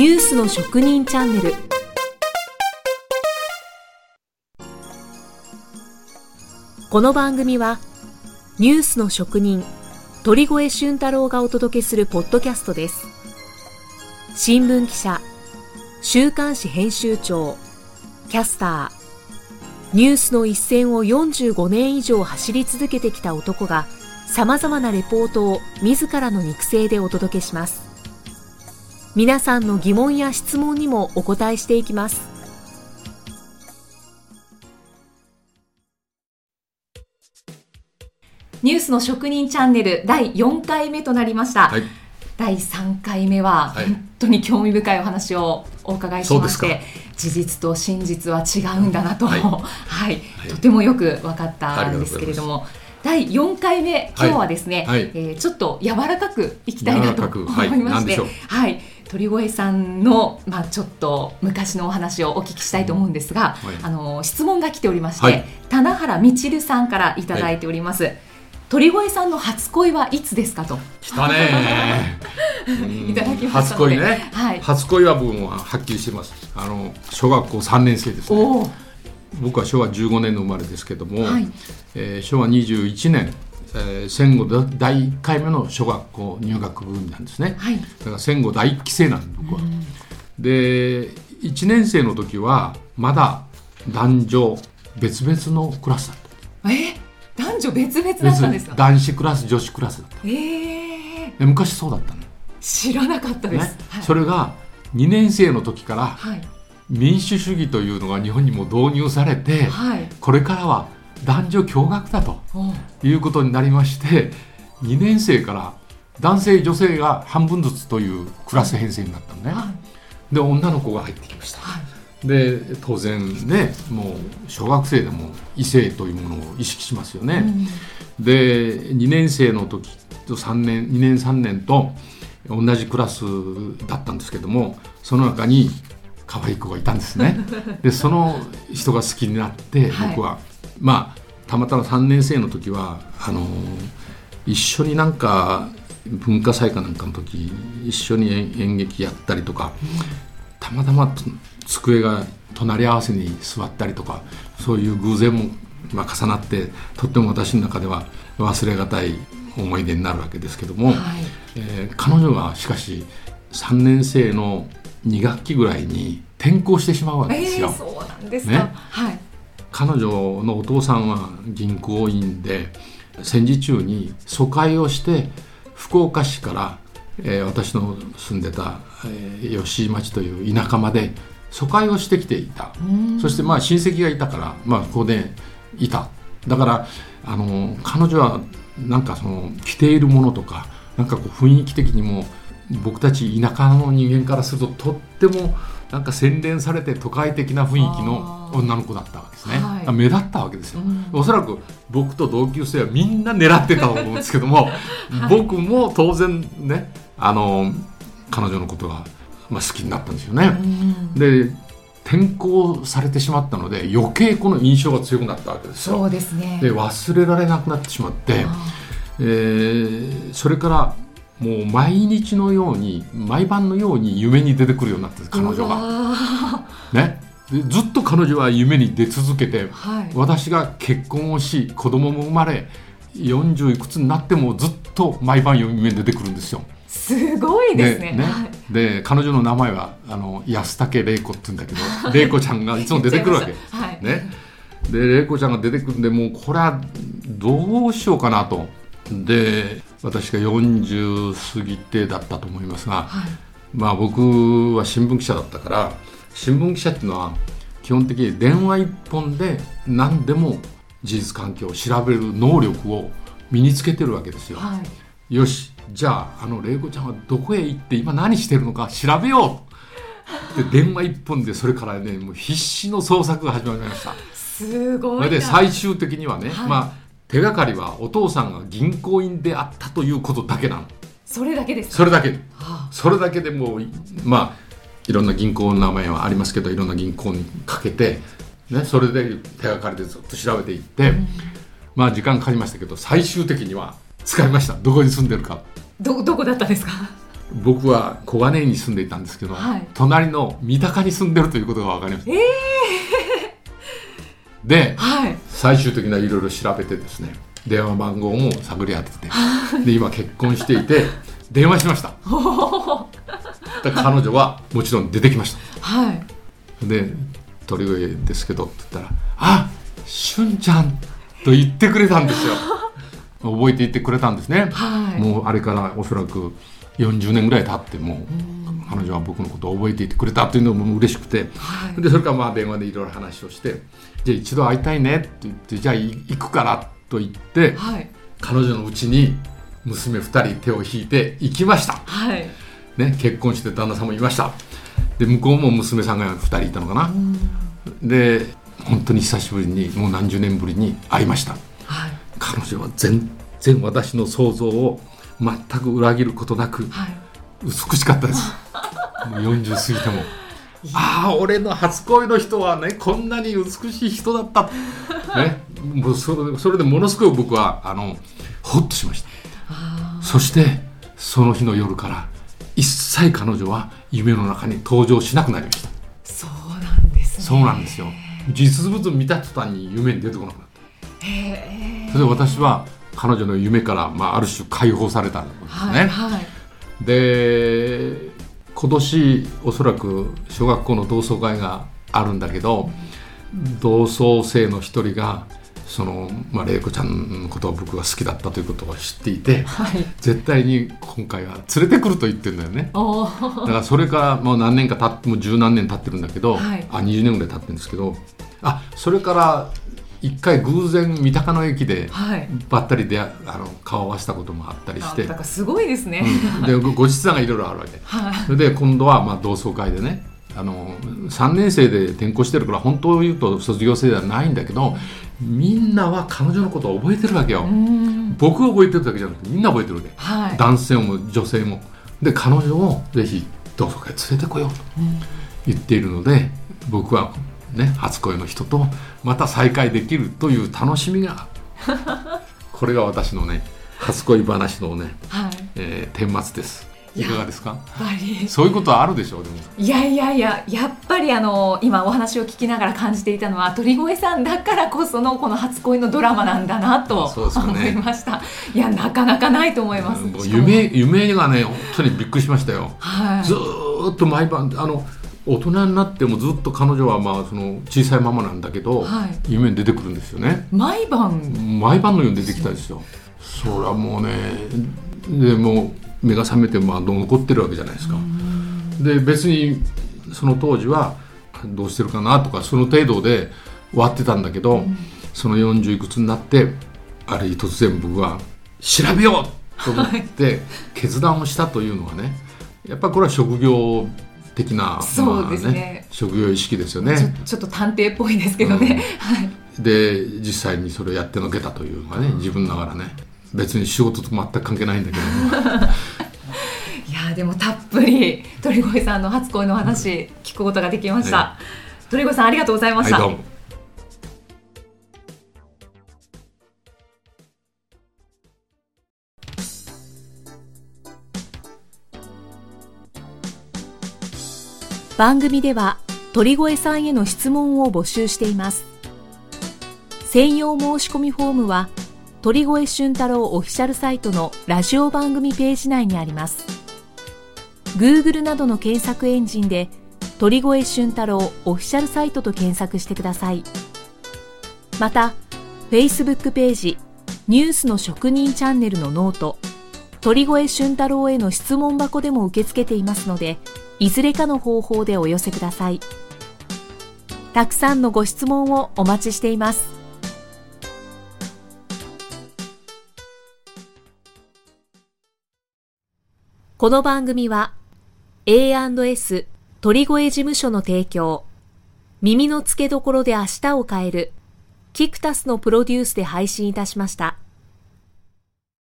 ニュースの職人チャンネル。この番組はニュースの職人鳥越俊太郎がお届けするポッドキャストです。新聞記者、週刊誌編集長、キャスター、ニュースの一線を45年以上走り続けてきた男がさまざまなレポートを自らの肉声でお届けします。皆さんの疑問や質問にもお答えしていきます。ニュースの職人チャンネル第4回目となりました、第3回目は本当に興味深いお話をお伺いしまして、事実と真実は違うんだなと、とてもよく分かったんですけれども、第4回目、今日はですね、ちょっと柔らかくいきたいなと思いまして、鳥越さんの、ちょっと昔のお話をお聞きしたいと思うんですが、質問が来ておりまして、棚原みちるさんからいただいております。鳥越さんの初恋はいつですかと。 来たねいただきましたので。 初恋ね、初恋は僕ははっきりしてます。小学校3年生ですね。僕は昭和15年の生まれですけども、昭和21年、戦後第1回目の小学校入学組なんですね、だから戦後第1期生なんです僕は。で1年生の時はまだ男女別々のクラスだった。 男女別々だったんですか？ 男子クラス女子クラスだった。で昔そうだったの。 知らなかったです、 それが2年生の時から、民主主義というのが日本にも導入されて、これからは男女共学だということになりまして、2年生から男性女性が半分ずつというクラス編成になったのね、で女の子が入ってきました、で当然ね、もう小学生でも異性というものを意識しますよね、で2年生の時と2年3年と同じクラスだったんですけども、その中に可愛い子がいたんですねでその人が好きになって、僕はたまたま3年生の時は一緒になんか文化祭かなんかの時一緒に演劇やったりとか、たまたま机が隣り合わせに座ったりとか、そういう偶然も重なって、とっても私の中では忘れがたい思い出になるわけですけども、彼女がしかし3年生の2学期ぐらいに転校してしまうわけですよ。 そうなんですか、 彼女のお父さんは銀行員で、戦時中に疎開をして福岡市から、私の住んでた、吉井町という田舎まで疎開をしてきていた。そして親戚がいたから、ここでいた。だから彼女はなんか着ているものとか、なんかこう雰囲気的にも僕たち田舎の人間からするととってもなんか洗練されて都会的な雰囲気の女の子だったわけですね、目立ったわけですよ、おそらく僕と同級生はみんな狙ってたと思うんですけども、僕も当然ね、彼女のことが好きになったんですよね。で転校されてしまったので余計この印象が強くなったわけですよ。 そうですね。 で忘れられなくなってしまって、それからもう毎日のように毎晩のように夢に出てくるようになって、彼女が、でずっと彼女は夢に出続けて、私が結婚をし子供も生まれ40いくつになってもずっと毎晩夢に出てくるんですよ。 すごいですね。 で彼女の名前は安武玲子って言うんだけど玲子ちゃんがいつも出てくるわけ、で玲子ちゃんが出てくるんで、もうこれはどうしようかなと。で私が40過ぎてだったと思いますが、僕は新聞記者だったから、新聞記者っていうのは基本的に電話一本で何でも事実関係を調べる能力を身につけてるわけですよ、よし、じゃあ玲子ちゃんはどこへ行って今何してるのか調べようで電話一本でそれからね、もう必死の捜索が始まりました。 すごいな。 それで最終的にはね、手がかりはお父さんが銀行員であったということだけなの。 それだけですか？ それだけ、それだけでもういろんな銀行の名前はありますけど、いろんな銀行にかけて、それで手がかりでずっと調べていって、時間かかりましたけど最終的には使いました。どこに住んでるか。 どこだったんですか？ 僕は小金井に住んでいたんですけど、隣の三鷹に住んでるということが分かりました。で、最終的ないろいろ調べてですね、電話番号も探り当ててで今結婚していて電話しましたで彼女はもちろん出てきました、で鳥越ですけどって言ったら、あ、俊ちゃんと言ってくれたんですよ覚えていてくれたんですね、もうあれからおそらく40年ぐらい経っても彼女は僕のことを覚えていてくれたというのも嬉しくて、でそれからまあ電話でいろいろ話をして、じゃあ一度会いたいねって言って、じゃあ行くからと言って、彼女の家に娘2人手を引いて行きました、ね、結婚して旦那さんもいました。で向こうも娘さんが2人いたのかな、で本当に久しぶりにもう何十年ぶりに会いました、彼女は全然私の想像を全く裏切ることなく、美しかったですもう40過ぎてもああ俺の初恋の人はねこんなに美しい人だった、ね、もうそれでものすごい僕はほっとしました。そしてその日の夜から一切彼女は夢の中に登場しなくなりました。 そうなんですね。 そうなんですよ。実物見た途端に夢に出てこなくなった。それで私は彼女の夢から、ある種解放されたんですね、で今年おそらく小学校の同窓会があるんだけど、同窓生の一人が玲子ちゃんのことを僕が好きだったということを知っていて、絶対に今回は連れてくると言ってるんだよね。だからそれからもう何年か経っても十何年経ってるんだけど、20年ぐらい経ってるんですけど、それから一回偶然三鷹の駅でばったりで顔を合わせたこともあったりして、 だからすごいですね、 で後日談がいろいろあるわけ、それで今度は同窓会でね、3年生で転校してるから本当を言うと卒業生ではないんだけど、みんなは彼女のことを覚えてるわけよ。僕が覚えてるだけじゃなくてみんな覚えてるわけ、男性も女性も。で彼女をぜひ同窓会連れてこようと言っているので、僕はね、初恋の人とまた再会できるという楽しみがこれが私のね初恋話のね、顛末です。いかがですか？そういうことはあるでしょう。でもいやっぱり今お話を聞きながら感じていたのは、鳥越さんだからこそのこの初恋のドラマなんだなと思いました。いやなかなかないと思います。 夢がね本当にびっくりしましたよ、ずっと毎晩大人になってもずっと彼女はその小さいままなんだけど、夢に出てくるんですよね。毎晩のように出てきたですよ。それはもうね、でも目が覚めて残ってるわけじゃないですか。で別にその当時はどうしてるかなとかその程度で終わってたんだけど、その40いくつになってある日突然僕は調べようと思って決断をしたというのはね、やっぱりこれは職業的な、 そうですね、 職業意識ですよね。 ちょっと探偵っぽいですけどね、 で実際にそれをやってのけたというのがね、自分ながらね、別に仕事と全く関係ないんだけどいやでもたっぷり鳥越さんの初恋の話聞くことができました、鳥越さんありがとうございました、 どうも。 番組では鳥越さんへの質問を募集しています。専用申し込みフォームは鳥越俊太郎オフィシャルサイトのラジオ番組ページ内にあります。 Google などの検索エンジンで鳥越俊太郎オフィシャルサイトと検索してください。また Facebook ページニュースの職人チャンネルのノート鳥越俊太郎への質問箱でも受け付けていますので、いずれかの方法でお寄せください。たくさんのご質問をお待ちしています。この番組は A&S 鳥越事務所の提供、耳の付けどころで明日を変えるキクタスのプロデュースで配信いたしました。